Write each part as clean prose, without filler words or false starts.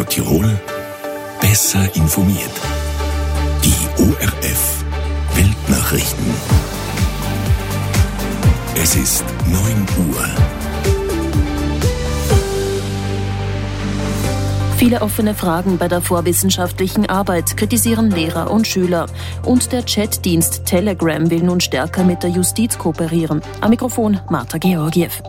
Tirol besser informiert. Die ORF Weltnachrichten. Es ist 9 Uhr. Viele offene Fragen bei der vorwissenschaftlichen Arbeit kritisieren Lehrer und Schüler. Und der Chatdienst Telegram will nun stärker mit der Justiz kooperieren. Am Mikrofon Marta Georgiev.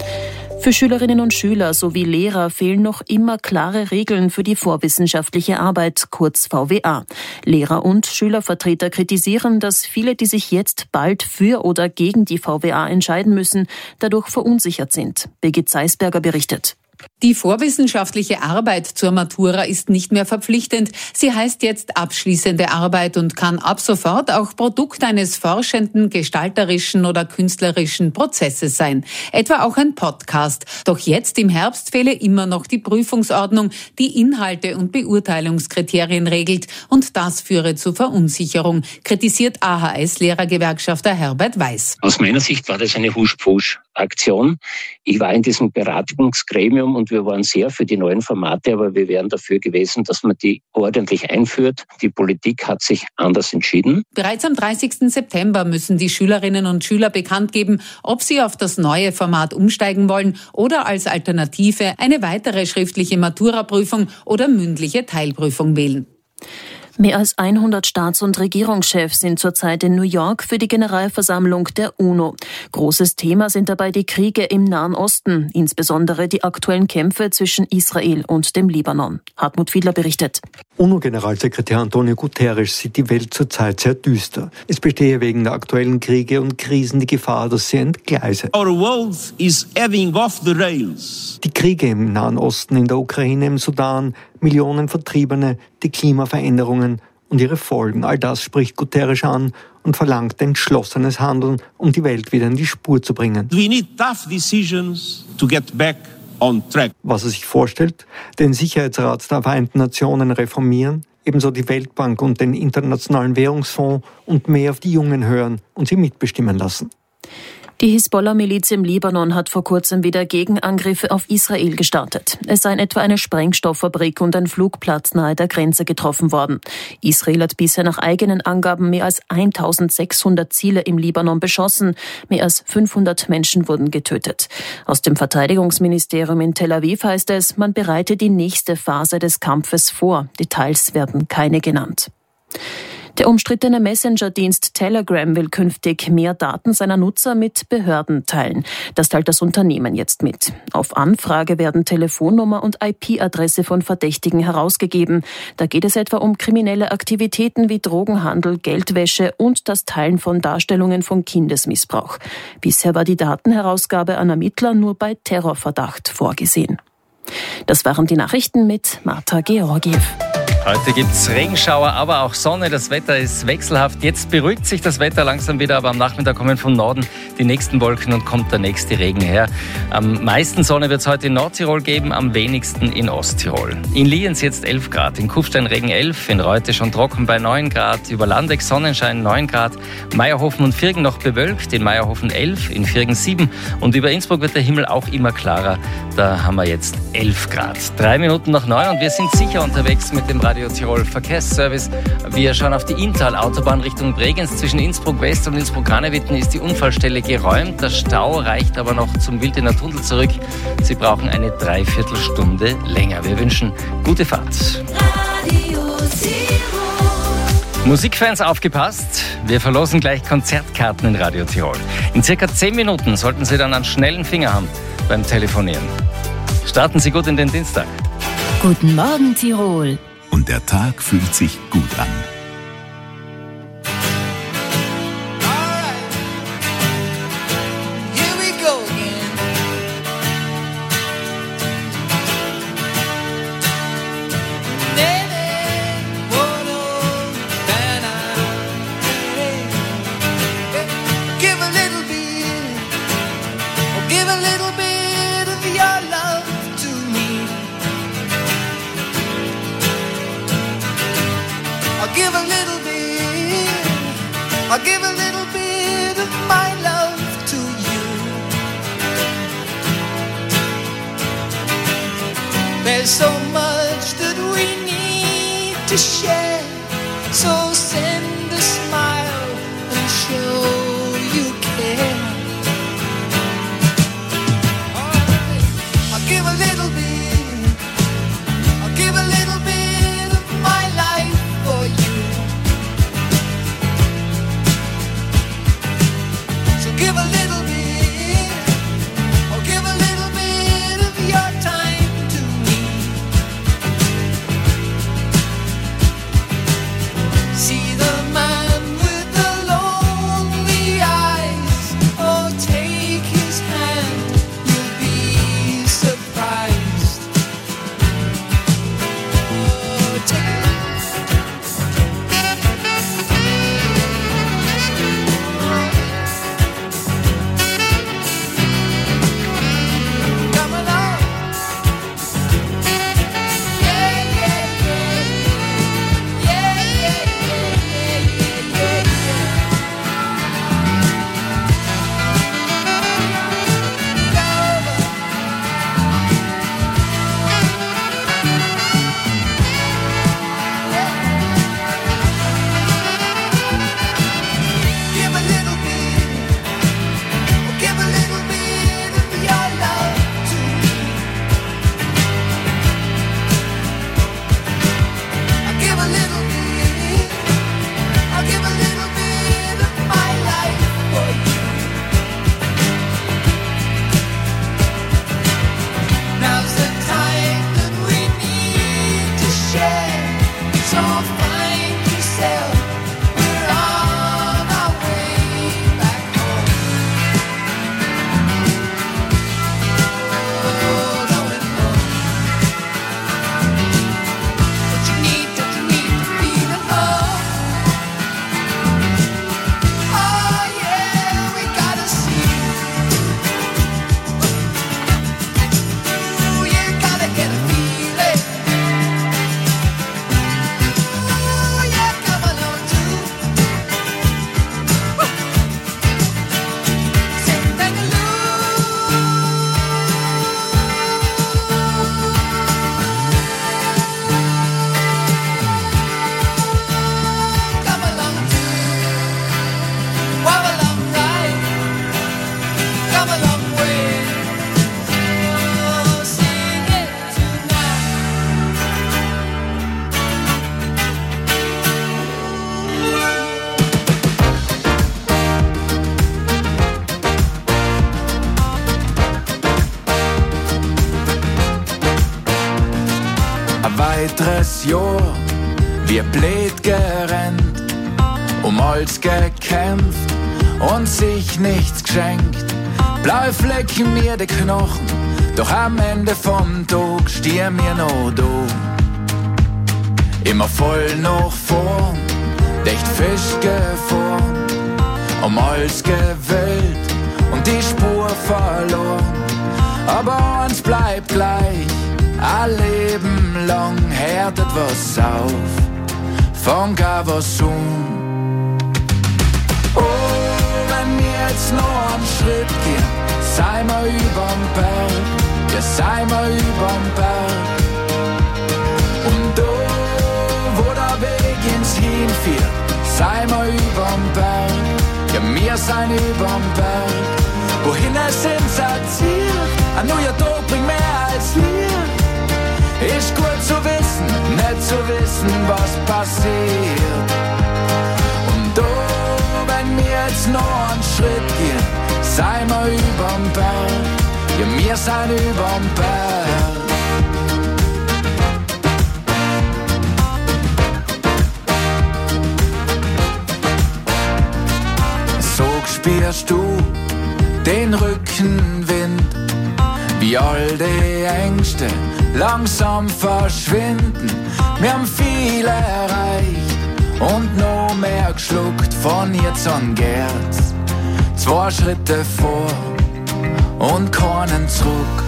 Für Schülerinnen und Schüler sowie Lehrer fehlen noch immer klare Regeln für die vorwissenschaftliche Arbeit, kurz VWA. Lehrer und Schülervertreter kritisieren, dass viele, die sich jetzt bald für oder gegen die VWA entscheiden müssen, dadurch verunsichert sind. Birgit Zeisberger berichtet. Die vorwissenschaftliche Arbeit zur Matura ist nicht mehr verpflichtend. Sie heißt jetzt abschließende Arbeit und kann ab sofort auch Produkt eines forschenden, gestalterischen oder künstlerischen Prozesses sein. Etwa auch ein Podcast. Doch jetzt im Herbst fehle immer noch die Prüfungsordnung, die Inhalte und Beurteilungskriterien regelt. Und das führe zu Verunsicherung, kritisiert AHS-Lehrergewerkschafter Herbert Weiß. Aus meiner Sicht war das eine Husch-Pusch-Aktion. Ich war in diesem Beratungsgremium und wir waren sehr für die neuen Formate, aber wir wären dafür gewesen, dass man die ordentlich einführt. Die Politik hat sich anders entschieden. Bereits am 30. September müssen die Schülerinnen und Schüler bekannt geben, ob sie auf das neue Format umsteigen wollen oder als Alternative eine weitere schriftliche Maturaprüfung oder mündliche Teilprüfung wählen. Mehr als 100 Staats- und Regierungschefs sind zurzeit in New York für die Generalversammlung der UNO. Großes Thema sind dabei die Kriege im Nahen Osten, insbesondere die aktuellen Kämpfe zwischen Israel und dem Libanon. Hartmut Fiedler berichtet. UNO-Generalsekretär Antonio Guterres sieht die Welt zurzeit sehr düster. Es bestehe wegen der aktuellen Kriege und Krisen die Gefahr, dass sie entgleise. Our world is ebbing off the rails. Die Kriege im Nahen Osten, in der Ukraine, im Sudan, Millionen Vertriebene, die Klimaveränderungen und ihre Folgen. All das spricht Guterres an und verlangt entschlossenes Handeln, um die Welt wieder in die Spur zu bringen. We need tough decisions to get back on track. Was er sich vorstellt, den Sicherheitsrat der Vereinten Nationen reformieren, ebenso die Weltbank und den Internationalen Währungsfonds und mehr auf die Jungen hören und sie mitbestimmen lassen. Die Hisbollah-Miliz im Libanon hat vor kurzem wieder Gegenangriffe auf Israel gestartet. Es seien etwa eine Sprengstofffabrik und ein Flugplatz nahe der Grenze getroffen worden. Israel hat bisher nach eigenen Angaben mehr als 1600 Ziele im Libanon beschossen. Mehr als 500 Menschen wurden getötet. Aus dem Verteidigungsministerium in Tel Aviv heißt es, man bereite die nächste Phase des Kampfes vor. Details werden keine genannt. Der umstrittene Messenger-Dienst Telegram will künftig mehr Daten seiner Nutzer mit Behörden teilen. Das teilt das Unternehmen jetzt mit. Auf Anfrage werden Telefonnummer und IP-Adresse von Verdächtigen herausgegeben. Da geht es etwa um kriminelle Aktivitäten wie Drogenhandel, Geldwäsche und das Teilen von Darstellungen von Kindesmissbrauch. Bisher war die Datenherausgabe an Ermittler nur bei Terrorverdacht vorgesehen. Das waren die Nachrichten mit Marta Georgiev. Heute gibt's Regenschauer, aber auch Sonne. Das Wetter ist wechselhaft. Jetzt beruhigt sich das Wetter langsam wieder, aber am Nachmittag kommen vom Norden die nächsten Wolken und kommt der nächste Regen her. Am meisten Sonne wird es heute in Nordtirol geben, am wenigsten in Osttirol. In Lienz jetzt 11 Grad, in Kufstein Regen 11, in Reute schon trocken bei 9 Grad, über Landeck Sonnenschein 9 Grad, Meierhofen und Virgen noch bewölkt, in Meierhofen 11, in Virgen 7 und über Innsbruck wird der Himmel auch immer klarer. Da haben wir jetzt 11 Grad. 3 Minuten nach 9 und wir sind sicher unterwegs mit dem Radio Tirol Verkehrsservice. Wir schauen auf die Inntal-Autobahn Richtung Bregenz. Zwischen Innsbruck West und Innsbruck-Ranewitten ist die Unfallstelle geräumt. Der Stau reicht aber noch zum Wildener Tunnel zurück. Sie brauchen eine Dreiviertelstunde länger. Wir wünschen gute Fahrt. Musikfans aufgepasst, wir verlosen gleich Konzertkarten in Radio Tirol. In circa 10 Minuten sollten Sie dann einen schnellen Finger haben beim Telefonieren. Starten Sie gut in den Dienstag. Guten Morgen Tirol. Und der Tag fühlt sich gut an. I'll give a little bit of my love to you. There's so much to weiteres Jahr wie blöd gerannt, um alles gekämpft und sich nichts geschenkt. Blaue Flecken mir die Knochen, doch am Ende vom Tag stehen wir noch da. Immer voll nach vorn, echt fest gefahren, um alles gewählt und die Spur verloren. Aber eins bleibt gleich, ein Leben lang hört etwas auf, fang auch was um. Oh, wenn wir jetzt noch einen Schritt gehen, sei mal überm Berg, ja sei mal überm Berg. Und da, wo der Weg ins hinführt, sei mal überm Berg, ja wir sein überm Berg. Wohin es uns erzählt, ein neuer Tag bringt mehr als Lied. Ist gut zu wissen, nicht zu wissen, was passiert. Und da, wenn wir jetzt noch einen Schritt gehen, sei mal überm Berg, ja wir sein überm Berg. So spürst du den Rückenwind, wie all die Ängste langsam verschwinden. Wir haben viel erreicht und noch mehr geschluckt von jetzt an geht's 2 Schritte vor und keinen zurück.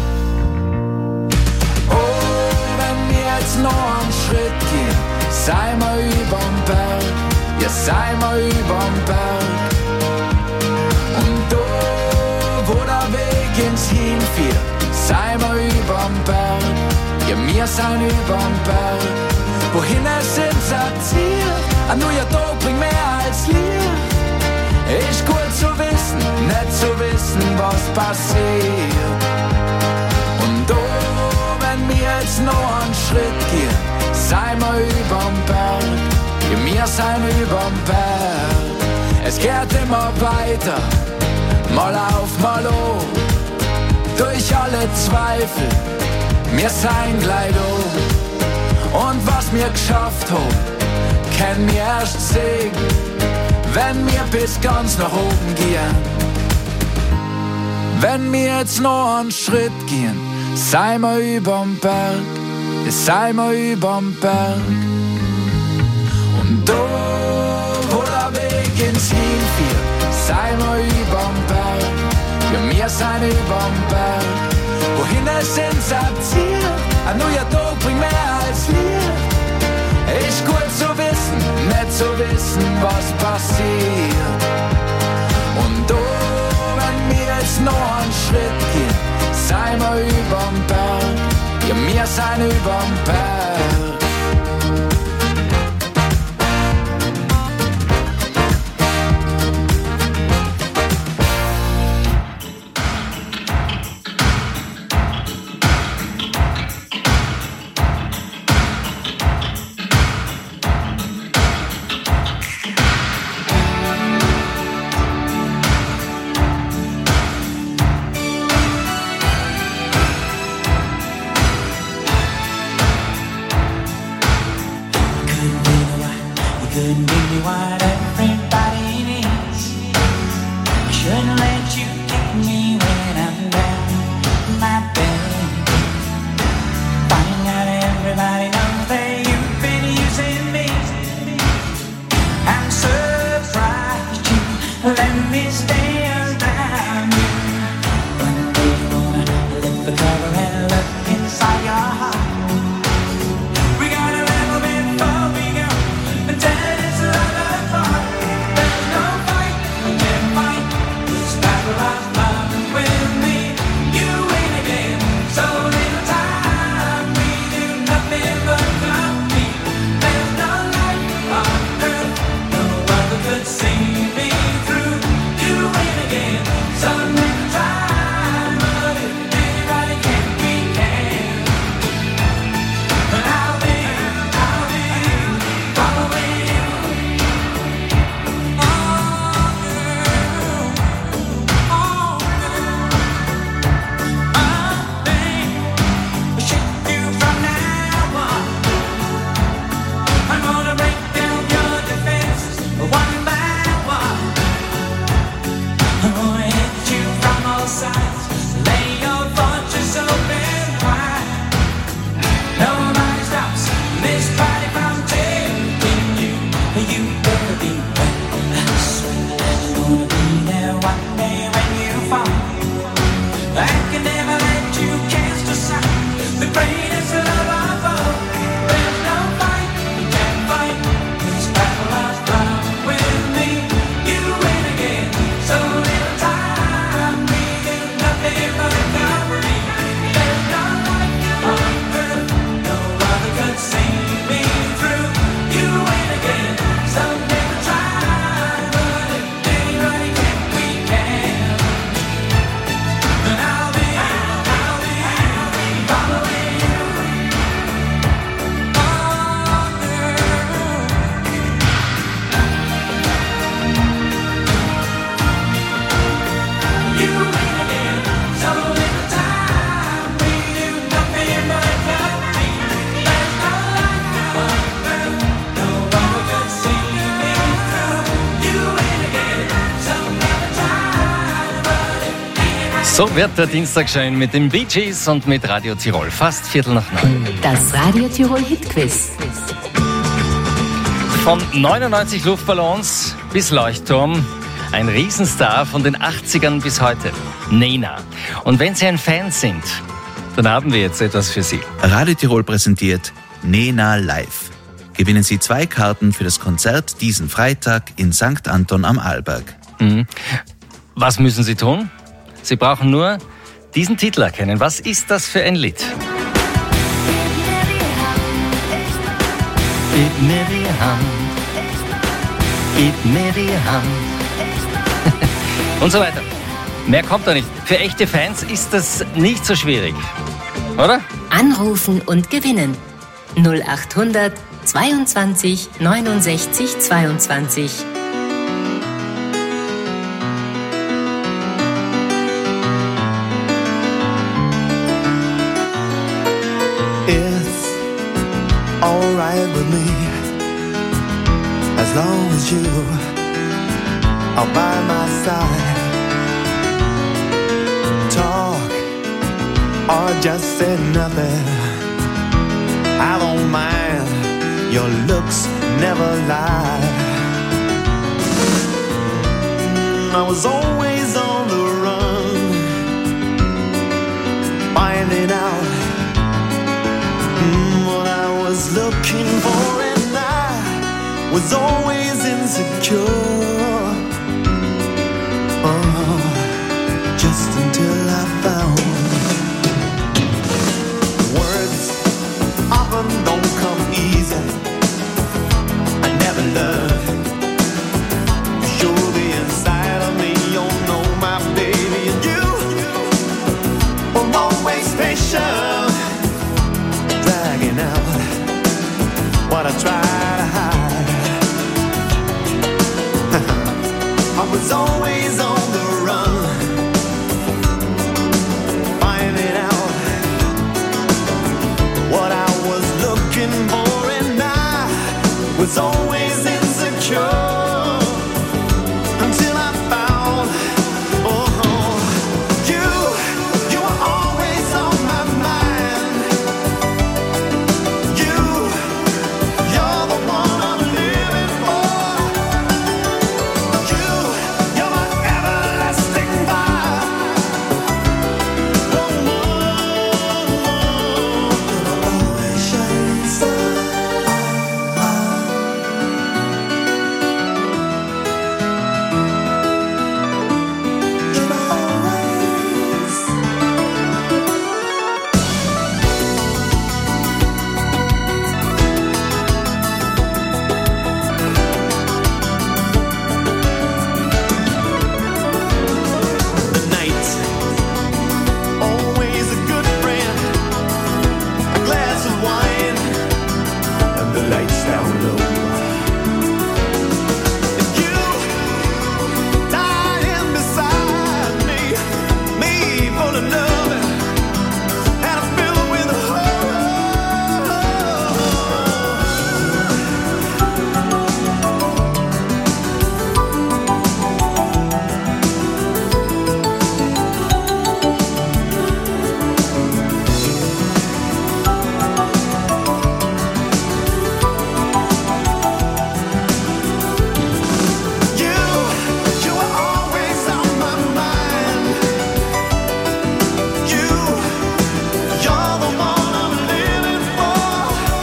Oh, wenn wir jetzt noch einen Schritt gehen, sei mal überm Berg, ja sei mal überm Berg. Und da, wo der Weg ins hinführt, sei mal überm Berg, ja wir sein überm Berg. Wohin es uns erzählt, ein neuer Tag bringt mehr als Lied. Ist gut zu wissen, nicht zu wissen, was passiert. Und da, wenn wir jetzt noch einen Schritt gehen, sei mal überm Berg, ja wir sein überm Berg. Es geht immer weiter, mal auf, mal hoch, durch alle Zweifel, wir sein gleich da. Und was wir geschafft haben, können wir erst sehen, wenn wir bis ganz nach oben gehen. Wenn wir jetzt noch einen Schritt gehen, sei mal überm Berg, sei mal überm Berg. Und da, wo der Weg ins hinführt, sei mal überm Berg, ja wir sein überm Berg. Wohin es uns erzählt, ein neuer Tag bringt mehr als Lied. Ist gut zu wissen, nicht zu wissen, was passiert. Und da, wenn wir jetzt noch einen Schritt gehen, sei mal überm Berg, ja wir sein überm Berg. See me through, you So wird der Dienstag schön mit den Bee Gees und mit Radio Tirol. Fast 8:45. Das Radio Tirol Hitquiz. Von 99 Luftballons bis Leuchtturm. Ein Riesenstar von den 80ern bis heute. Nena. Und wenn Sie ein Fan sind, dann haben wir jetzt etwas für Sie. Radio Tirol präsentiert Nena live. Gewinnen Sie 2 Karten für das Konzert diesen Freitag in St. Anton am Arlberg. Was müssen Sie tun? Sie brauchen nur diesen Titel erkennen. Was ist das für ein Lied? Gib mir die Hand. Gib mir die Hand. Und so weiter. Mehr kommt da nicht. Für echte Fans ist das nicht so schwierig. Oder? Anrufen und gewinnen. 0800 22 69 22. It's alright with me, as long as you are by my side. Talk or just say nothing, I don't mind, your looks never lie. I was always on the run, finding out what I was looking for, and I was always insecure. Oh, just until I found words often don't come easy. I never learned to show the inside of me. You know my baby, and you were always patient, dragging out what I try to hide. I was always on the run, finding out what I was looking for, and I was always insecure until I found, you were always on my mind. You're the one I'm living for. You're my everlasting fire. Always shining star. The night, always a good friend. A glass of wine and the lights down low. And you lying beside me full of love and I'm filled with You were always on my mind. You're the one I'm living for.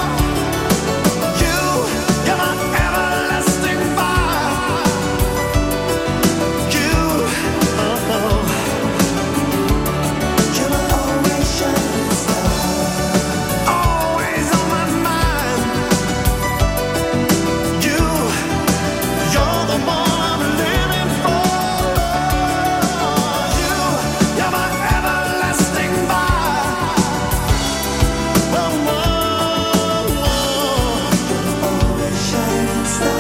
You're my everlasting fire. You're my always shining star. Always on my mind. You're the one I'm living for. You're my everlasting fire. Always shining star.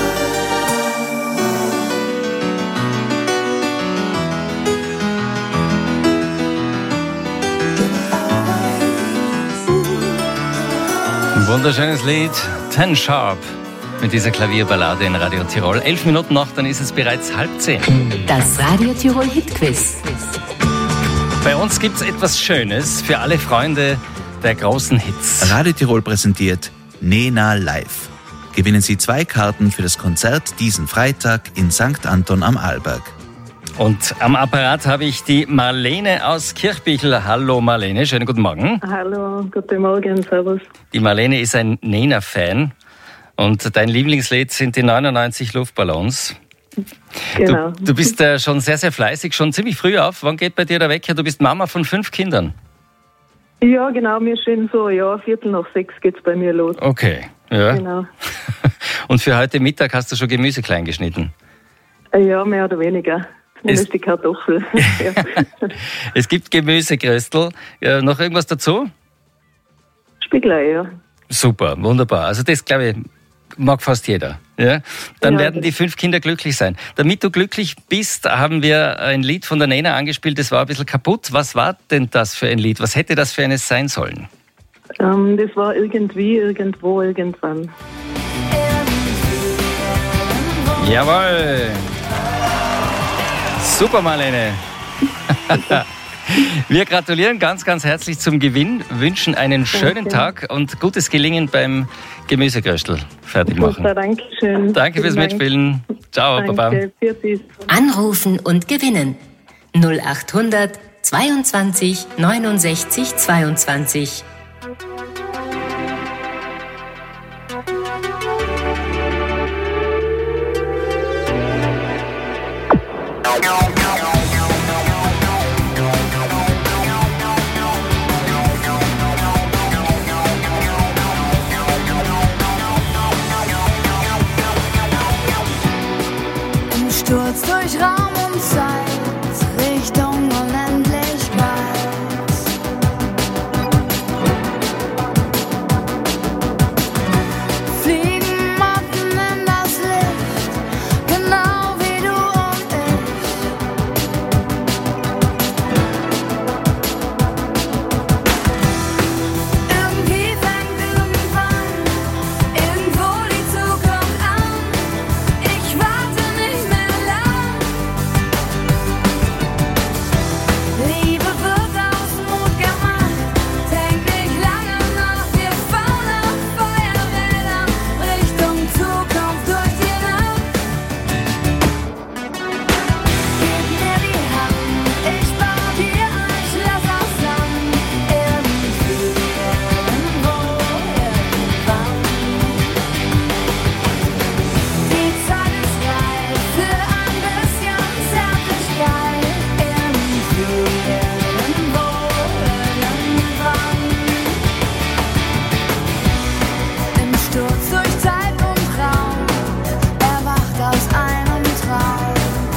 Ein wunderschönes Lied, 10 Sharp, mit dieser Klavierballade in Radio Tirol. 11 Minuten noch, dann ist es bereits 9:30. Das Radio Tirol Hitquiz. Bei uns gibt es etwas Schönes für alle Freunde der großen Hits. Radio Tirol präsentiert Nena Live. Gewinnen Sie 2 Karten für das Konzert diesen Freitag in St. Anton am Arlberg. Und am Apparat habe ich die Marlene aus Kirchbichl. Hallo Marlene, schönen guten Morgen. Hallo, guten Morgen, servus. Die Marlene ist ein Nena-Fan und dein Lieblingslied sind die 99 Luftballons. Genau. Du bist schon sehr, sehr fleißig, schon ziemlich früh auf. Wann geht bei dir der Wecker? Du bist Mama von 5 Kindern. Ja, genau, mir schön so, 5:45 geht's bei mir los. Okay, ja. Genau. Und für heute Mittag hast du schon Gemüse klein geschnitten? Ja, mehr oder weniger. Zumindest die Kartoffel. Ja. Es gibt Gemüsegröstel. Noch irgendwas dazu? Spiegelei, ja. Super, wunderbar. Also das, glaube ich, mag fast jeder. Ja? Dann werden die 5 Kinder glücklich sein. Damit du glücklich bist, haben wir ein Lied von der Nena angespielt, das war ein bisschen kaputt. Was war denn das für ein Lied? Was hätte das für eines sein sollen? Das war irgendwie, irgendwo, irgendwann. Jawohl! Super, Marlene! Wir gratulieren ganz, ganz herzlich zum Gewinn, wünschen einen schönen Tag und gutes Gelingen beim Gemüsegröstel fertig machen. Super, danke schön. Danke fürs Mitspielen. Ciao, danke, Baba. Anrufen und gewinnen. 0800 22 69 22. Sturz durch Raum und Zeit, Richtung Unendlichkeit. Fliegen Motten in das Licht, genau wie du und ich. Irgendwie fängt irgendwann irgendwo die Zukunft an. Ich warte nicht mehr. Liebe wird aus Mut gemacht, denk nicht lange nach, wir fahren auf Feuerrädern, Richtung Zukunft durch die Nacht. Gib mir die Hand, ich baue dir ein Schloss aus Sand, irgendwie, irgendwo, irgendwann. Die Zeit ist reif für ein bisschen Zärtlichkeit. Im Sturz durch Zeit und Raum, erwacht aus einem Traum.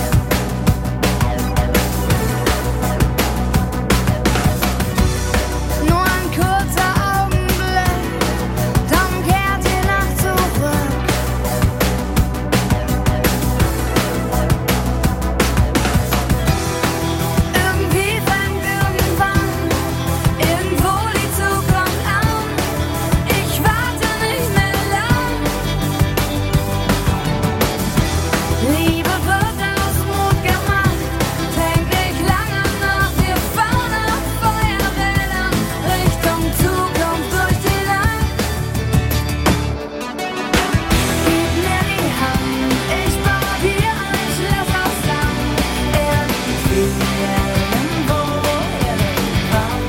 Nur ein kurzer Augenblick, dann kehrt die Nacht zurück. Irgendwie fängt irgendwann irgendwo die Zukunft an. Ich warte nicht mehr lang. Liebe wird aus Mut gemacht, denk nicht lange nach, wir fahren auf Feuerrädern, Richtung Zukunft durch die Nacht. Gib mir die Hand, ich baue dir ein Schloss aus Sand, irgendwie, irgendwo, irgendwann.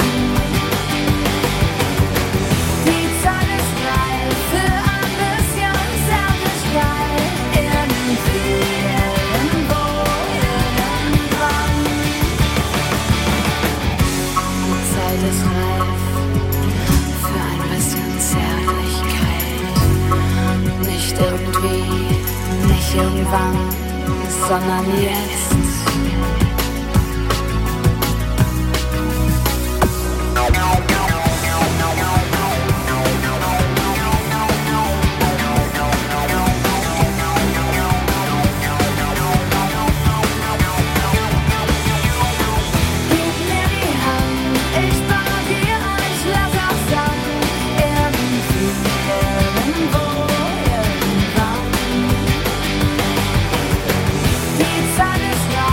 Die Zeit ist reif für ein bisschen Zärtlichkeit, irgendwie, irgendwo, irgendwann. Die Zeit ist reif für ein bisschen Zärtlichkeit, nicht irgendwie, nicht irgendwann, sondern jetzt. Gib mir die Hand, ich baue dir ein Schloss aus Sand, irgendwie, irgendwo, irgendwann. Die Zeit ist reif.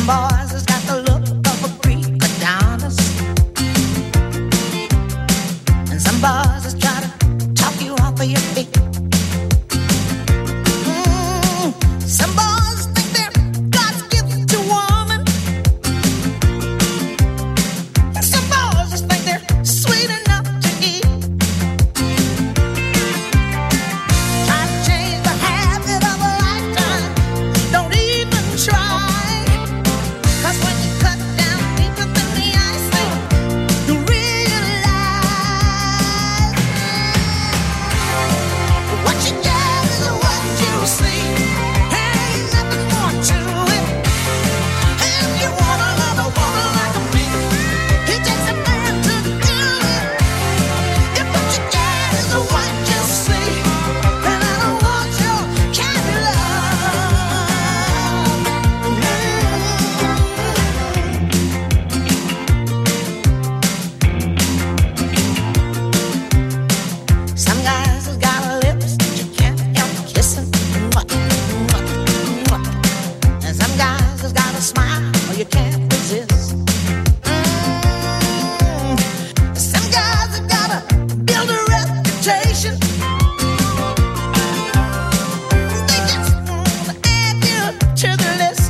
Some boys has got the look of a Greek Adonis, and some boys just try to talk you off of your feet. Some boys think they're God's gift to woman, and some boys just think they're sweet enough to eat. Try to change the habit of a lifetime, don't even try. 'Cause when you cut down deeper than the ice, you realize what you get is what you see. Ain't nothing more to it. If you wanna love a woman like me, it takes a man to do it. If what you get is what you see, then I don't want your kind of Some guys have got lips that you can't help kissing. And some guys have got a smile you can't resist. Some guys have got to build a reputation. They just want to add you to the list.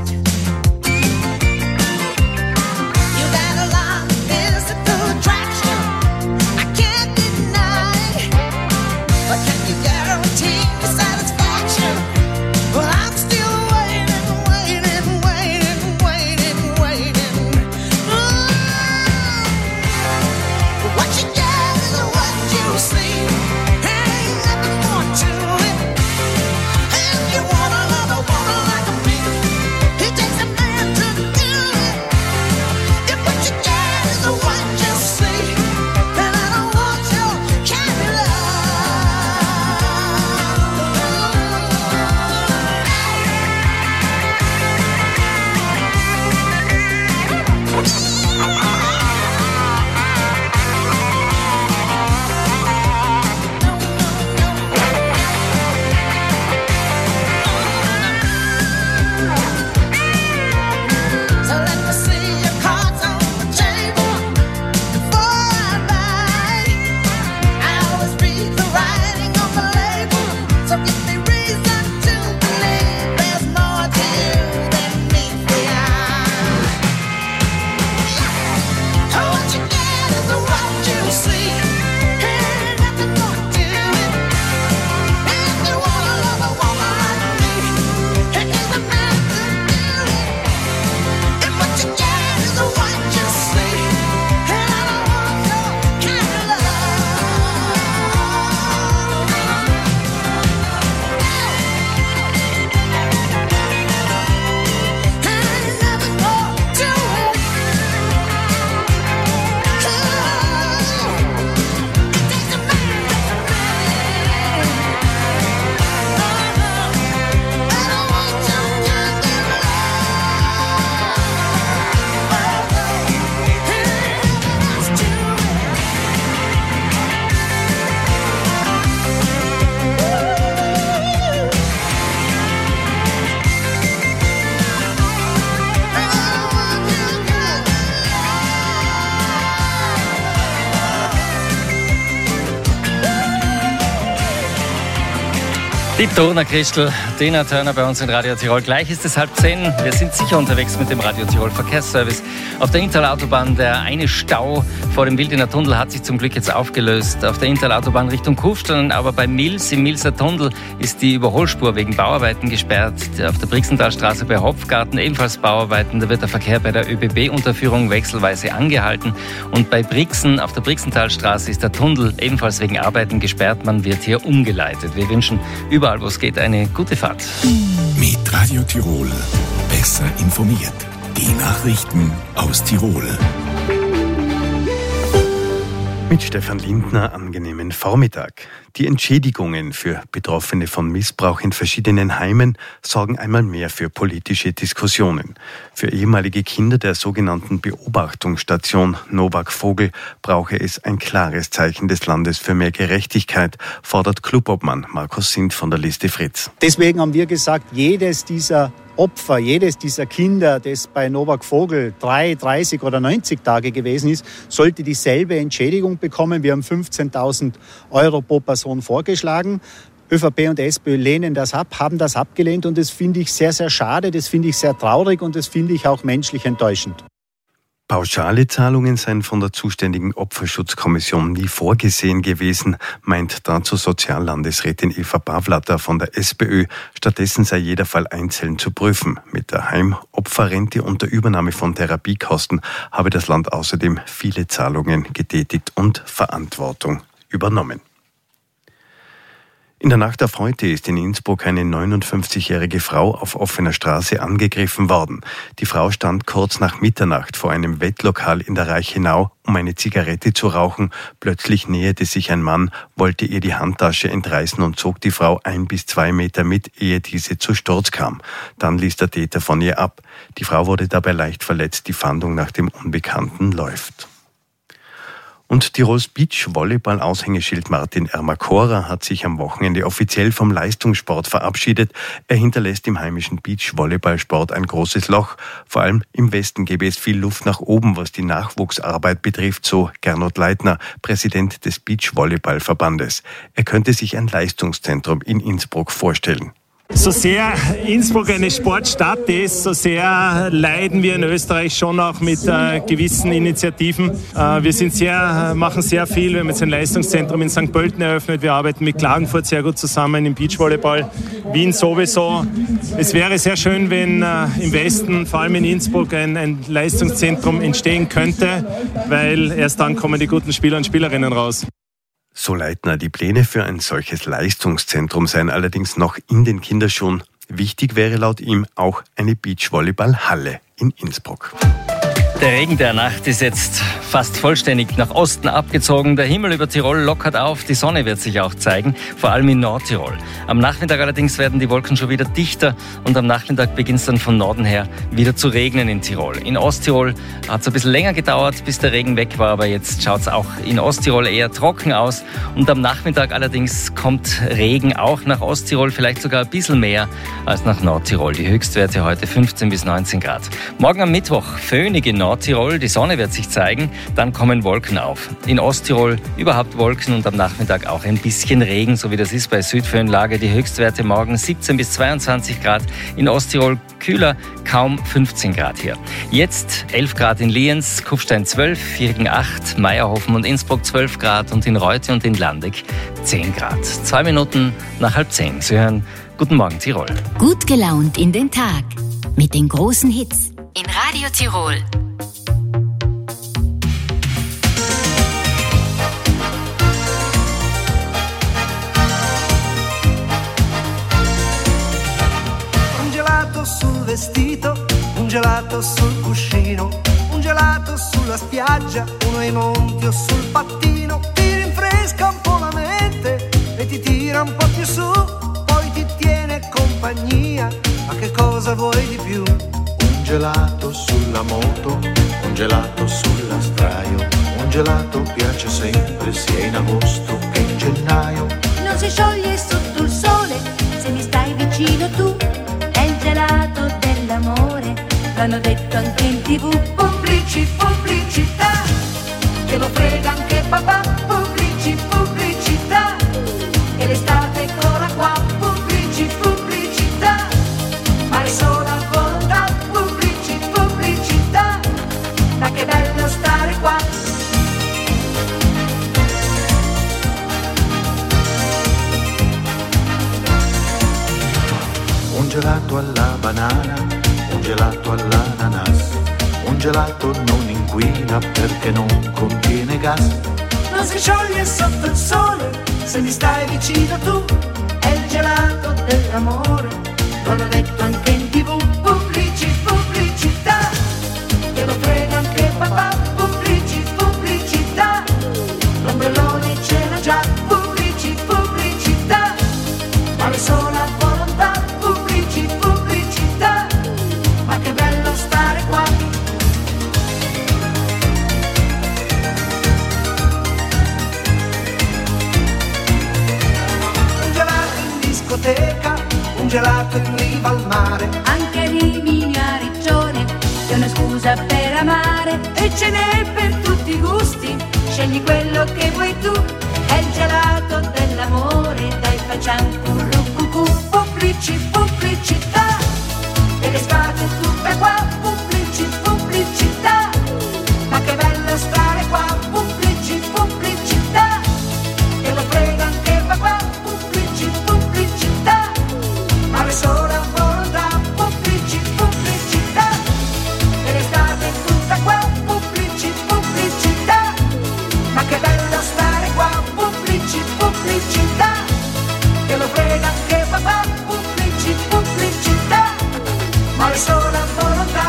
You got a lot of physical attraction, I can't deny. But can you guarantee your satisfaction? Well, I'm still waiting. What you get is what you see. Ain't nothing more to it. If you wanna love a woman like me, it takes a man to do it. If what you get is what you see, then I don't want your kind of So let me see your cards on the table before I buy. I always read the writing on the label, so give me reason to believe there's more to you than meets the eye. What you get is what you see. Ain't nothing more to it. If you wanna love a woman like me, it is a man to do it. If what you get is what you see, and I don't want your kind of ain't nothing more to it. It takes a man. I don't want your kind of Die Turner Christel, Tina Turner bei uns in Radio Tirol. Gleich ist es 9:30. Wir sind sicher unterwegs mit dem Radio Tirol Verkehrsservice. Auf der Interlautobahn, der eine Stau vor dem Wildener Tunnel hat sich zum Glück jetzt aufgelöst. Auf der Interlautobahn Richtung Kufstein, aber bei Mils, im Milser Tunnel, ist die Überholspur wegen Bauarbeiten gesperrt. Auf der Brixentalstraße bei Hopfgarten ebenfalls Bauarbeiten. Da wird der Verkehr bei der ÖBB-Unterführung wechselweise angehalten. Und bei Brixen, auf der Brixentalstraße, ist der Tunnel ebenfalls wegen Arbeiten gesperrt. Man wird hier umgeleitet. Wir wünschen überall, wo es geht, eine gute Fahrt. Mit Radio Tirol besser informiert. Die Nachrichten aus Tirol. Mit Stefan Lindner, angenehmen Vormittag. Die Entschädigungen für Betroffene von Missbrauch in verschiedenen Heimen sorgen einmal mehr für politische Diskussionen. Für ehemalige Kinder der sogenannten Beobachtungsstation Novak Vogel brauche es ein klares Zeichen des Landes für mehr Gerechtigkeit, fordert Clubobmann Markus Sindt von der Liste Fritz. Deswegen haben wir gesagt, jedes dieser Opfer, jedes dieser Kinder, das bei Novak Vogel 3, 30 oder 90 Tage gewesen ist, sollte dieselbe Entschädigung bekommen. Wir haben 15.000 € pro Person vorgeschlagen. ÖVP und SPÖ lehnen das ab, haben das abgelehnt und das finde ich sehr, sehr schade, das finde ich sehr traurig und das finde ich auch menschlich enttäuschend. Pauschale Zahlungen seien von der zuständigen Opferschutzkommission nie vorgesehen gewesen, meint dazu Soziallandesrätin Eva Pawlatter von der SPÖ. Stattdessen sei jeder Fall einzeln zu prüfen. Mit der Heimopferrente und der Übernahme von Therapiekosten habe das Land außerdem viele Zahlungen getätigt und Verantwortung übernommen. In der Nacht auf heute ist in Innsbruck eine 59-jährige Frau auf offener Straße angegriffen worden. Die Frau stand kurz nach Mitternacht vor einem Wettlokal in der Reichenau, um eine Zigarette zu rauchen. Plötzlich näherte sich ein Mann, wollte ihr die Handtasche entreißen und zog die Frau 1 bis 2 Meter mit, ehe diese zu Sturz kam. Dann ließ der Täter von ihr ab. Die Frau wurde dabei leicht verletzt. Die Fahndung nach dem Unbekannten läuft. Und Tirols Beach-Volleyball-Aushängeschild Martin Ermakora hat sich am Wochenende offiziell vom Leistungssport verabschiedet. Er hinterlässt im heimischen Beach-Volleyballsport ein großes Loch. Vor allem im Westen gäbe es viel Luft nach oben, was die Nachwuchsarbeit betrifft, so Gernot Leitner, Präsident des Beach-Volleyball-Verbandes. Er könnte sich ein Leistungszentrum in Innsbruck vorstellen. So sehr Innsbruck eine Sportstadt ist, so sehr leiden wir in Österreich schon auch mit gewissen Initiativen. Wir machen sehr viel. Wir haben jetzt ein Leistungszentrum in St. Pölten eröffnet. Wir arbeiten mit Klagenfurt sehr gut zusammen im Beachvolleyball. Wien sowieso. Es wäre sehr schön, wenn im Westen, vor allem in Innsbruck, ein Leistungszentrum entstehen könnte, weil erst dann kommen die guten Spieler und Spielerinnen raus. So Leitner, die Pläne für ein solches Leistungszentrum seien allerdings noch in den Kinderschuhen. Wichtig wäre laut ihm auch eine Beachvolleyballhalle in Innsbruck. Der Regen der Nacht ist jetzt fast vollständig nach Osten abgezogen. Der Himmel über Tirol lockert auf. Die Sonne wird sich auch zeigen, vor allem in Nordtirol. Am Nachmittag allerdings werden die Wolken schon wieder dichter und am Nachmittag beginnt es dann von Norden her wieder zu regnen in Tirol. In Osttirol hat es ein bisschen länger gedauert, bis der Regen weg war, aber jetzt schaut es auch in Osttirol eher trocken aus. Und am Nachmittag allerdings kommt Regen auch nach Osttirol, vielleicht sogar ein bisschen mehr als nach Nordtirol. Die Höchstwerte heute 15 bis 19 Grad. Morgen am Mittwoch föhnig in Nordtirol, die Sonne wird sich zeigen, dann kommen Wolken auf. In Osttirol überhaupt Wolken und am Nachmittag auch ein bisschen Regen, so wie das ist bei Südföhnlage. Die Höchstwerte morgen 17 bis 22 Grad, in Osttirol kühler, kaum 15 Grad hier. Jetzt 11 Grad in Lienz, Kufstein 12, Viergen 8, Meierhofen und Innsbruck 12 Grad und in Reute und in Landeck 10 Grad. 2 Minuten nach 9:30. Sie hören Guten Morgen Tirol. Gut gelaunt in den Tag mit den großen Hits in Radio Tirol. Un gelato sul vestito, un gelato sul cuscino, un gelato sulla spiaggia, uno ai monti o sul pattino. Ti rinfresca un po' la mente e ti tira un po' più su, poi ti tiene compagnia, ma che cosa vuoi di più? Un gelato sulla moto, un gelato sull'astraio, un gelato piace sempre sia in agosto che in gennaio. Non si scioglie sotto il sole se mi stai vicino tu. È il gelato dell'amore, l'hanno detto anche in TV. Pubblicità, che lo frega anche papà. Pubblicità, che l'estate è ancora qua. Pubblicità, mare solo a volontà. Pubblicità, ma che bello stare qua. Un gelato alla banana, un gelato all'ananas, un gelato non inquina perché non contiene gas. Non si scioglie sotto il sole se mi stai vicino tu. È il gelato dell'amore, l'hanno detto anche in TV. Pubblicità, che lo frega anche papà. Pubblicità, l'ombrellone ce l'ha già. Pubblicità, vale solo a volontà. Pubblicità, ma che bello stare qua. Un gelato in discoteca, un gelato in riva al mare. Anche è una scusa per amare e ce n'è per tutti i gusti. Scegli quello che vuoi tu, è il gelato dell'amore. Dai, facciamo currucucù, pubblicità. E l'estate tutta qua, pubblicità. Ma che bello stare qua, pubblicità. E lo frega anche va qua, pubblicità. Ma le sola volontà, pubblicità. E l'estate tutta qua, pubblicità. Ma che bello stare qua, pubblicità. E lo frega anche va qua, pubblicità. Ma le sola volontà.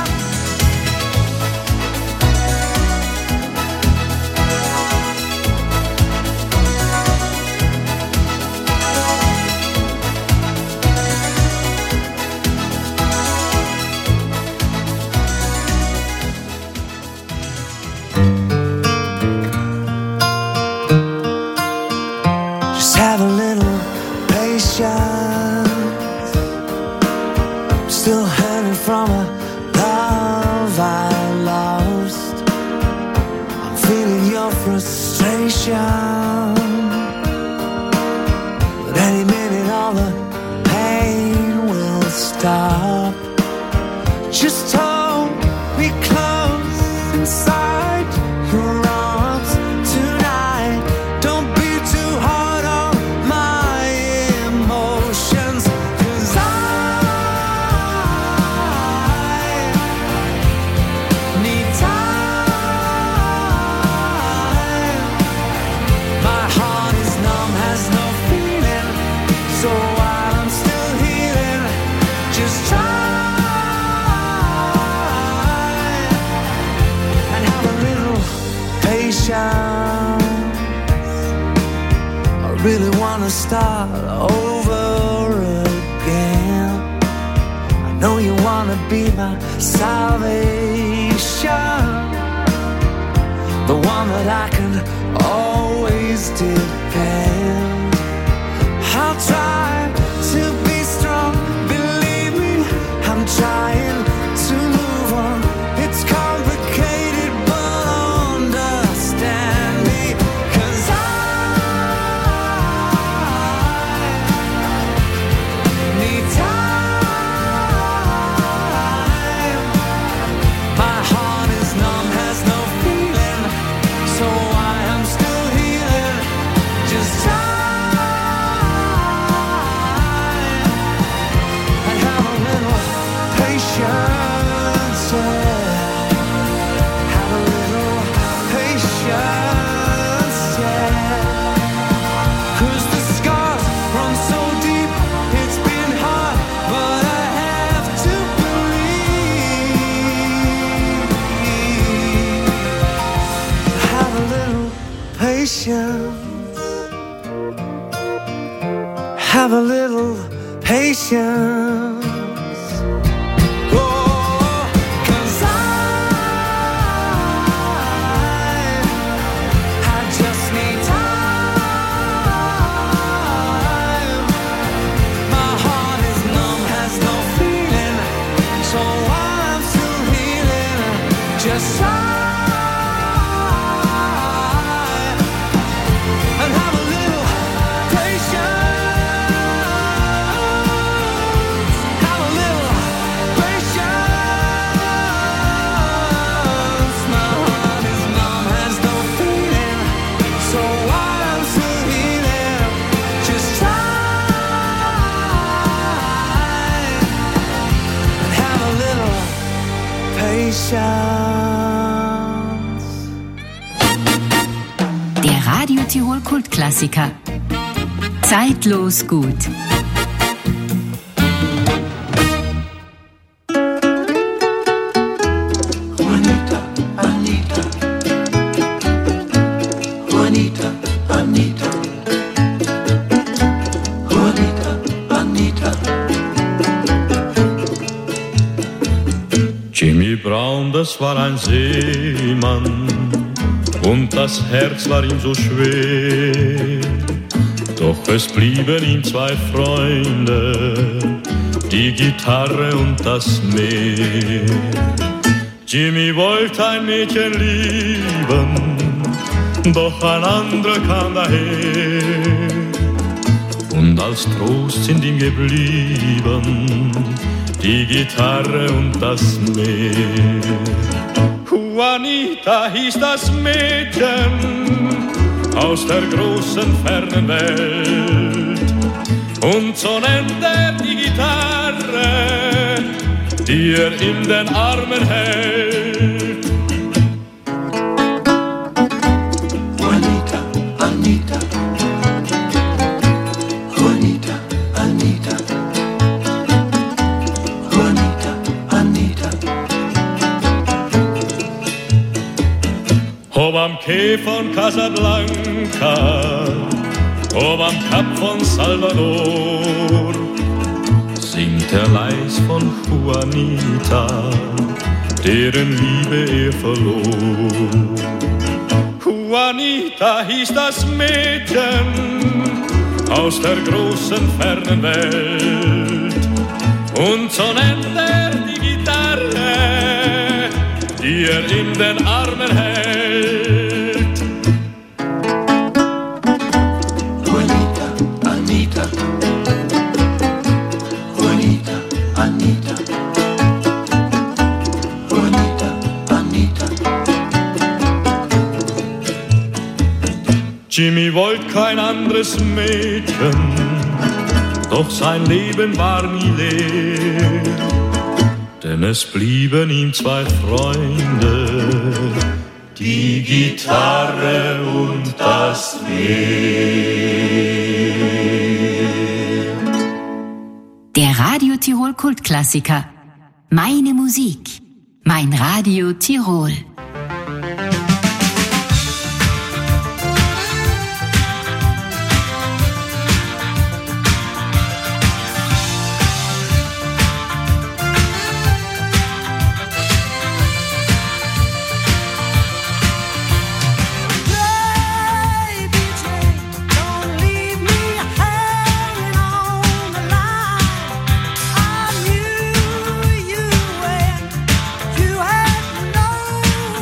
Just have a little patience. I'm still hurting from a love I lost. I'm feeling your frustration. But any minute all the pain will stop. Just hold me close inside your arms tonight. Don't be too hard on my emotions, 'cause I need time. My heart is numb, has no feeling. So while I'm still healing, just try and have a little patience. I really wanna start over again. I know you wanna be my salvation, the one that I can always depend. I'll try to be strong, believe me, I'm trying to move on. It's complicated, but understand me, 'cause I need time. My heart is numb, has no feeling, so I am still healing. Just time and have a little patience. Yeah. Have a little patience, yeah. 'Cause the scars run so deep, it's been hard, but I have to believe. Have a little patience. Have a little patience. Oh, 'cause I just need time. My heart is numb, has no feeling, so I'm still healing. Just try and have a little patience. Have a little patience. My heart is numb, has no feeling, so I'm still healing. Just try and have a little patience. Der Radio Tirol Kultklassiker. Zeitlos gut. Juanita, Anita. Juanita, Anita. Juanita, Anita. Jimmy Brown, das war ein Seemann und das Herz war ihm so schwer. Doch es blieben ihm zwei Freunde, die Gitarre und das Meer. Jimmy wollte ein Mädchen lieben, doch ein anderer kam daher. Und als Trost sind ihm geblieben die Gitarre und das Meer. Juanita hieß das Mädchen aus der großen fernen Welt. Und so nennt er die Gitarre, die er in den Armen hält. Juanita, Anita, Juanita, Anita, Juanita, Anita. Ob am Quai von Casablanca, ob am Kap von Salvador, singt er leis von Juanita, deren Liebe er verlor. Juanita hieß das Mädchen aus der großen fernen Welt. Und so nennt er die Gitarre, die er in den Armen hält. Juanita, Anita, Juanita, Anita, Juanita, Anita. Jimmy wollte kein anderes Mädchen, doch sein Leben war nie leer. Denn es blieben ihm zwei Freunde, die Gitarre und das Meer. Der Radio Tirol Kultklassiker. Meine Musik. Mein Radio Tirol. You had no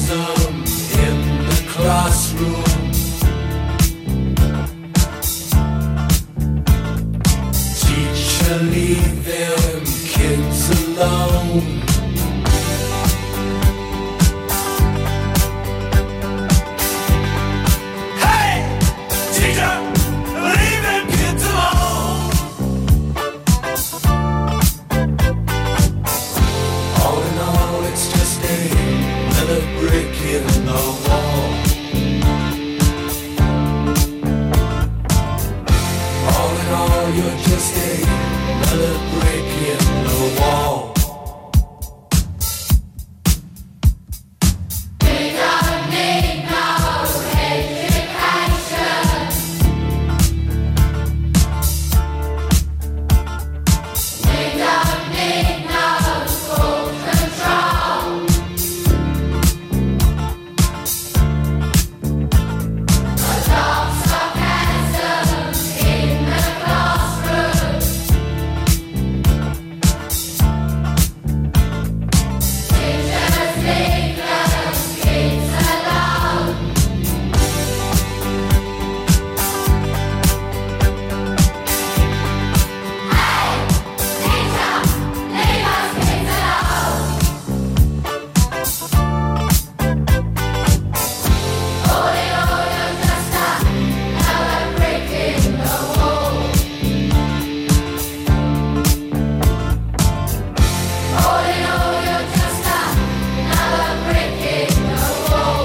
wisdom in the classroom. Teacher, leave them kids alone. Hey, teacher, leave them kids alone. All in all, it's just another brick in the wall. All in all, you're just another brick in the wall. We don't need no education. We don't need no school control. Adopt sarcasm in the classroom. Teachers leave them kids alone. Leave us kids alone. Oh, you're just another brick in the wall. Oh, you're just another brick in the wall.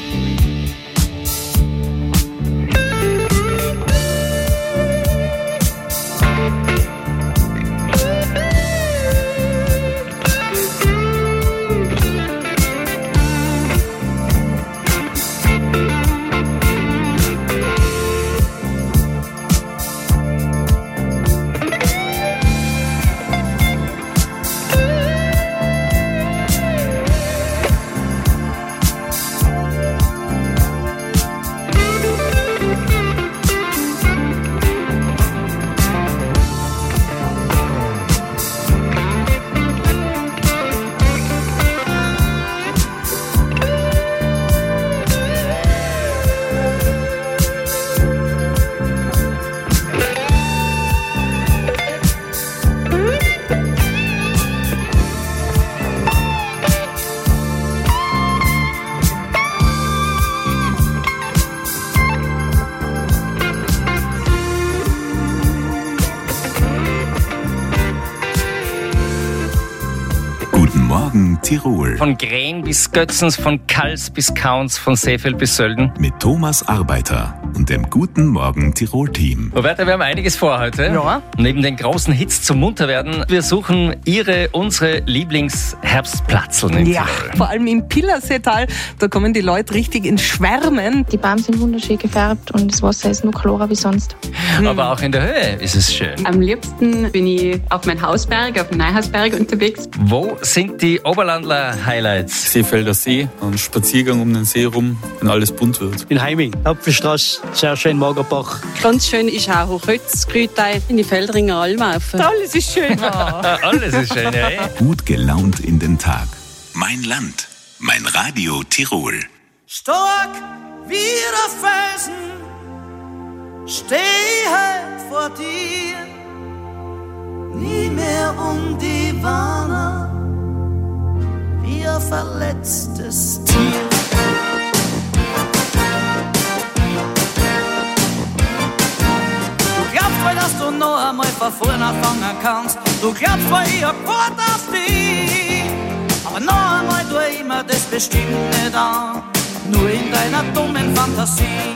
Guten Morgen Tirol. Von Gräen bis Götzens, von Kals bis Kauns, von Seefeld bis Sölden. Mit Thomas Arbeiter und dem Guten Morgen Tirol-Team. Roberta, wir haben einiges vor heute. Ja. Neben den großen Hits zum Munterwerden, wir suchen unsere Lieblingsherbstplatzeln in Ja, Tirol. vor allem im Pillerseetal, da kommen die Leute richtig ins Schwärmen. Die Bäume sind wunderschön gefärbt und das Wasser ist noch klarer wie sonst. Aber auch in der Höhe ist es schön. Am liebsten bin ich auf meinem Hausberg, auf dem Neuhausberg unterwegs. Wo sind die Oberlandler Highlights? Seefelder See, ein Spaziergang um den See rum, wenn alles bunt wird. In Heiming, Apfelstraße, sehr schön, Magerbach. Ganz schön ist auch Hochhölz, Grütei, in die Feldringer Alm laufen. Alles ist schön. Alles ist schön, ja. Gut gelaunt in den Tag. Mein Land, mein Radio Tirol. Stark wie der Felsen steh halt vor dir, nie mehr um die Warner wie ein verletztes Tier. Du glaubst wohl, dass du noch einmal von vorne anfangen kannst. Du glaubst wohl, ich hab gewartet auf dich. Aber noch einmal tu ich mir das bestimmt nicht an. Nur in deiner dummen Fantasie.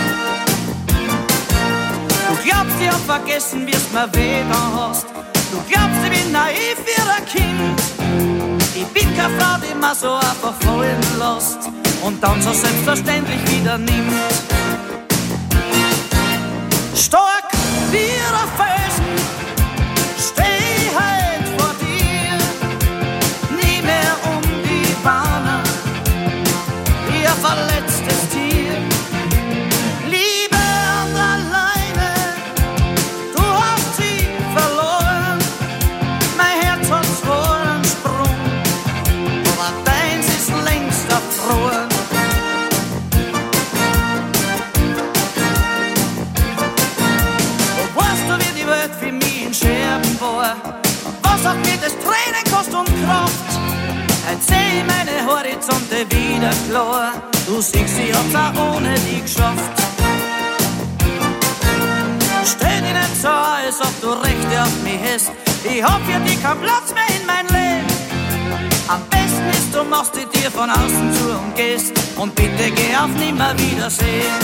Du glaubst, ich hab vergessen, wie's mir weh hast. Du glaubst, ich bin naiv wie ein Kind. Ich bin keine Frau, die mir so einfach fallen lässt und dann so selbstverständlich wieder nimmt. Stark wie ein Felsen steh halt vor dir, nie mehr um die Bahnen wie ein verletztes Tier. Liebe an der Leine, du hast sie verloren, mein Herz hat zwar einen Sprung, aber deins ist längst erfroren. sagt mir, das Training kostet und Kraft. Jetzt seh ich meine Horizonte wieder klar. Du siehst, ich hab's auch ohne dich geschafft. Stell dich nicht so, als ob du Rechte auf mich hast. Ich hab für dich keinen Platz mehr in mein Leben. Am besten ist, du machst die Tür von außen zu und gehst. Und bitte geh auf Nimmerwiedersehen.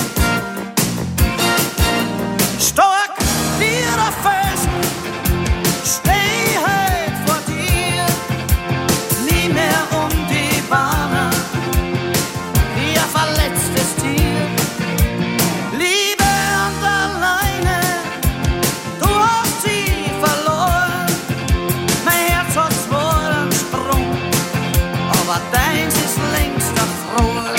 Stark wie der Felsen steh halt vor dir. Nie mehr um die Bahn, wie ein verletztes Tier. Liebe und alleine, du hast sie verloren. Mein Herz hat zwar einen Sprung, aber deins ist längst erfroren.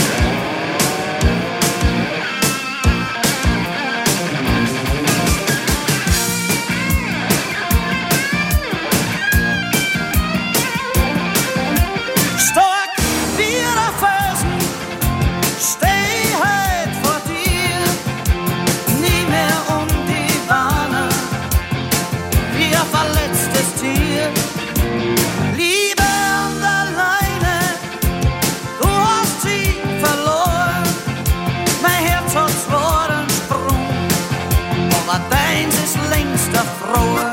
Stark wie der Felsen steh halt vor dir. Nie mehr um die Bahn, wie ein verletztes Tier. Liebe und alleine, du hast sie verloren. Mein Herz hat zwar einen Sprung, aber deins ist längst erfroren.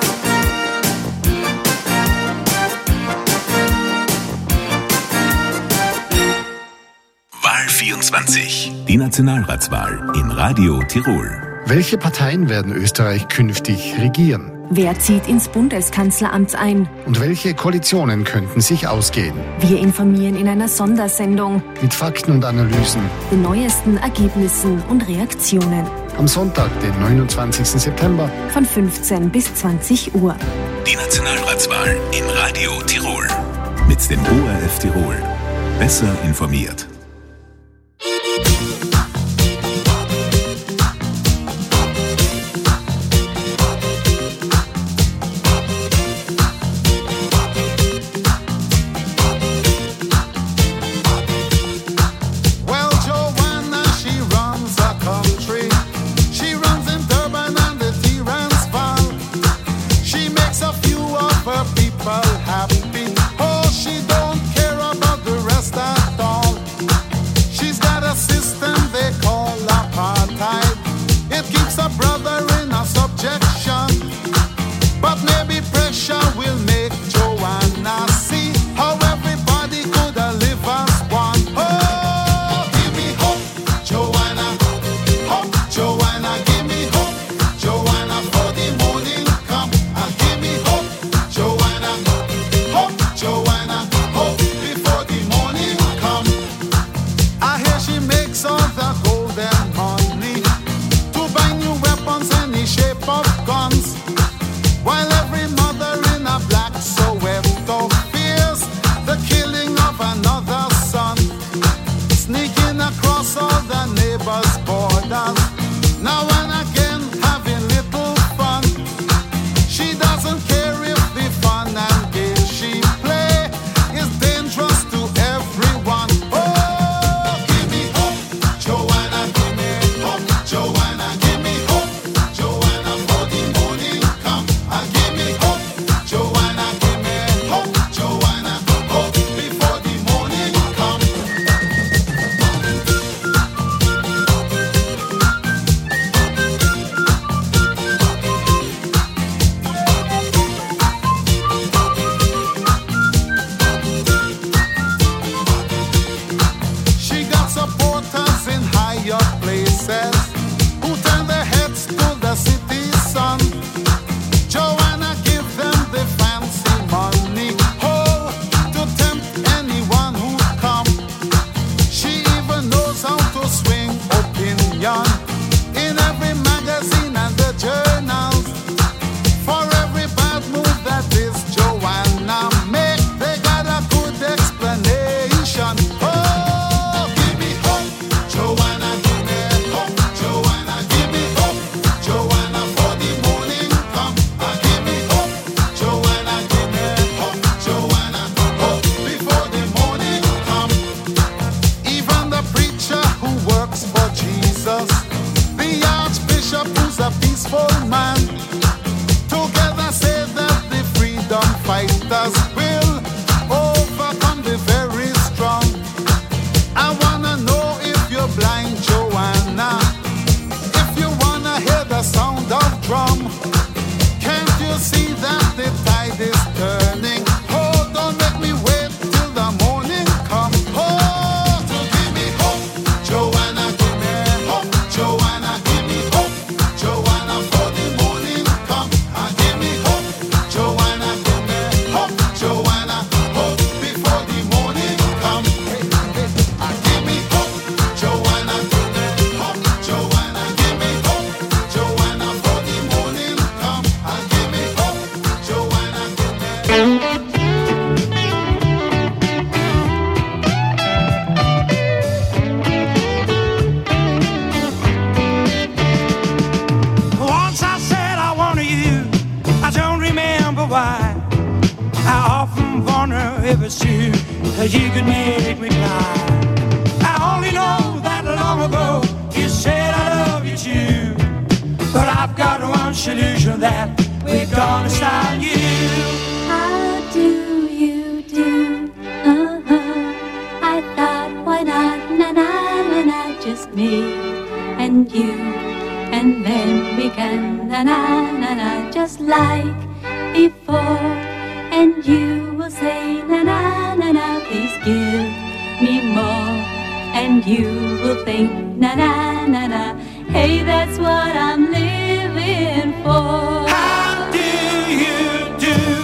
Wahl 24. Die Nationalratswahl in Radio Tirol. Welche Parteien werden Österreich künftig regieren? Wer zieht ins Bundeskanzleramt ein? Und welche Koalitionen könnten sich ausgehen? Wir informieren in einer Sondersendung Mit Fakten und Analysen. den neuesten Ergebnissen und Reaktionen Am Sonntag, den 29. September. von 15 bis 20 Uhr. Die Nationalratswahl in Radio Tirol. Mit dem ORF Tirol. Besser informiert. Well, Joanna, she runs a country. She runs in Durban and the Transvaal. She makes a few of her people happy. Oh, she don't care about the rest at all. I often wonder if it's you, 'cause you could make me cry. I only know that long ago you said I love you too, but I've got one solution that we're gonna style you. How do you do? I thought, why not? Na na na na, just me and you, and then we can na na na na, just like before. And you will say na na na na, please give me more. And you will think na na na na, hey, that's what I'm living for. How do you do?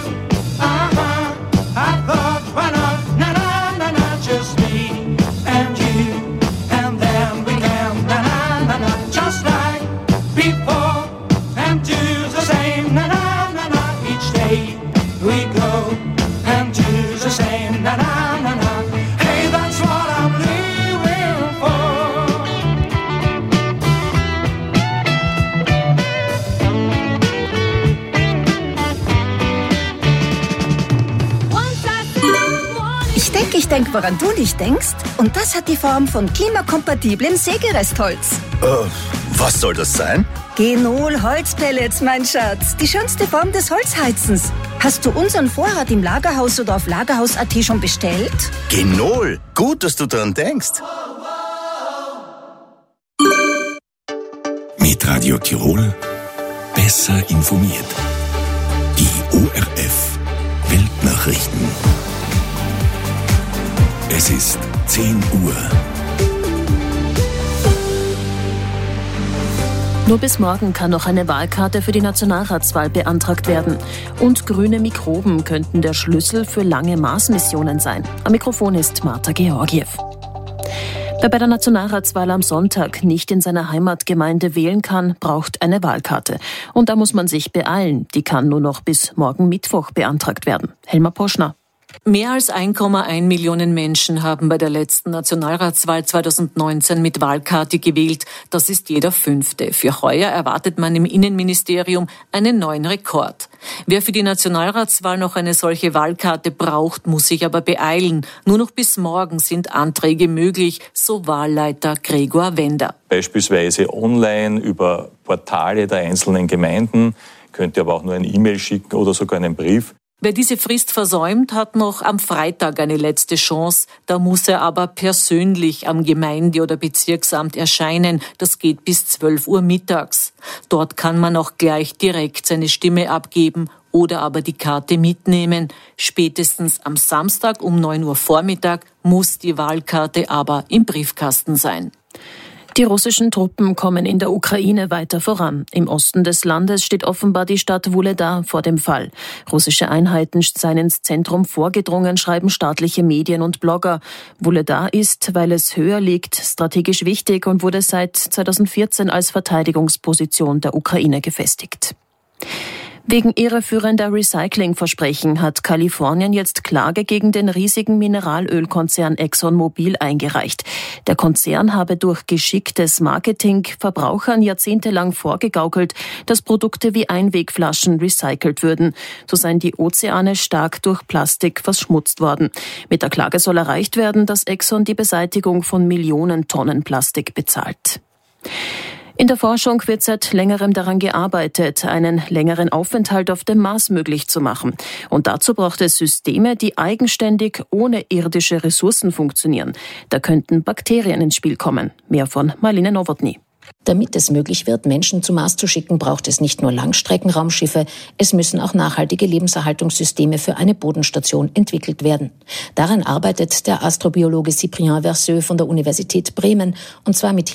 I thought, why not? Na na na na, just me and you, and then we can na na na na, just like before, and do the same na na na na. Each day we go and do the same na na na na. Hey, that's what I'm living for. Ich denk, woran du nicht denkst. Und das hat die Form von klimakompatiblem Sägerestholz. Was soll das sein? Genol Holzpellets, mein Schatz. Die schönste Form des Holzheizens. Hast du unseren Vorrat im Lagerhaus oder auf Lagerhaus.at schon bestellt? Genol, gut, dass du daran denkst. Mit Radio Tirol besser informiert. Die ORF Weltnachrichten. Es ist 10 Uhr. Nur bis morgen kann noch eine Wahlkarte für die Nationalratswahl beantragt werden. Und grüne Mikroben könnten der Schlüssel für lange Mars-Missionen sein. Am Mikrofon ist Marta Georgiev. Wer bei der Nationalratswahl am Sonntag nicht in seiner Heimatgemeinde wählen kann, braucht eine Wahlkarte. Und da muss man sich beeilen. Die kann nur noch bis morgen Mittwoch beantragt werden. Helma Poschner. Mehr als 1,1 Millionen Menschen haben bei der letzten Nationalratswahl 2019 mit Wahlkarte gewählt. Das ist jeder Fünfte. Für heuer erwartet man im Innenministerium einen neuen Rekord. Wer für die Nationalratswahl noch eine solche Wahlkarte braucht, muss sich aber beeilen. Nur noch bis morgen sind Anträge möglich, so Wahlleiter Gregor Wender. Beispielsweise online über Portale der einzelnen Gemeinden, könnt ihr aber auch nur eine E-Mail schicken oder sogar einen Brief. Wer diese Frist versäumt, hat noch am Freitag eine letzte Chance. Da muss er aber persönlich am Gemeinde- oder Bezirksamt erscheinen. Das geht bis 12 Uhr mittags. Dort kann man auch gleich direkt seine Stimme abgeben oder aber die Karte mitnehmen. Spätestens am Samstag um 9 Uhr Vormittag muss die Wahlkarte aber im Briefkasten sein. Die russischen Truppen kommen in der Ukraine weiter voran. Im Osten des Landes steht offenbar die Stadt Wuhledar vor dem Fall. Russische Einheiten seien ins Zentrum vorgedrungen, schreiben staatliche Medien und Blogger. Wuhledar ist, weil es höher liegt, strategisch wichtig und wurde seit 2014 als Verteidigungsposition der Ukraine gefestigt. Wegen irreführender Recyclingversprechen hat Kalifornien jetzt Klage gegen den riesigen Mineralölkonzern ExxonMobil eingereicht. Der Konzern habe durch geschicktes Marketing Verbrauchern jahrzehntelang vorgegaukelt, dass Produkte wie Einwegflaschen recycelt würden. So seien die Ozeane stark durch Plastik verschmutzt worden. Mit der Klage soll erreicht werden, dass Exxon die Beseitigung von Millionen Tonnen Plastik bezahlt. In der Forschung wird seit längerem daran gearbeitet, einen längeren Aufenthalt auf dem Mars möglich zu machen. Und dazu braucht es Systeme, die eigenständig ohne irdische Ressourcen funktionieren. Da könnten Bakterien ins Spiel kommen. Mehr von Marlene Nowotny. Damit es möglich wird, Menschen zum Mars zu schicken, braucht es nicht nur Langstreckenraumschiffe, es müssen auch nachhaltige Lebenserhaltungssysteme für eine Bodenstation entwickelt werden. Daran arbeitet der Astrobiologe Cyprien Verseux von der Universität Bremen, und zwar mit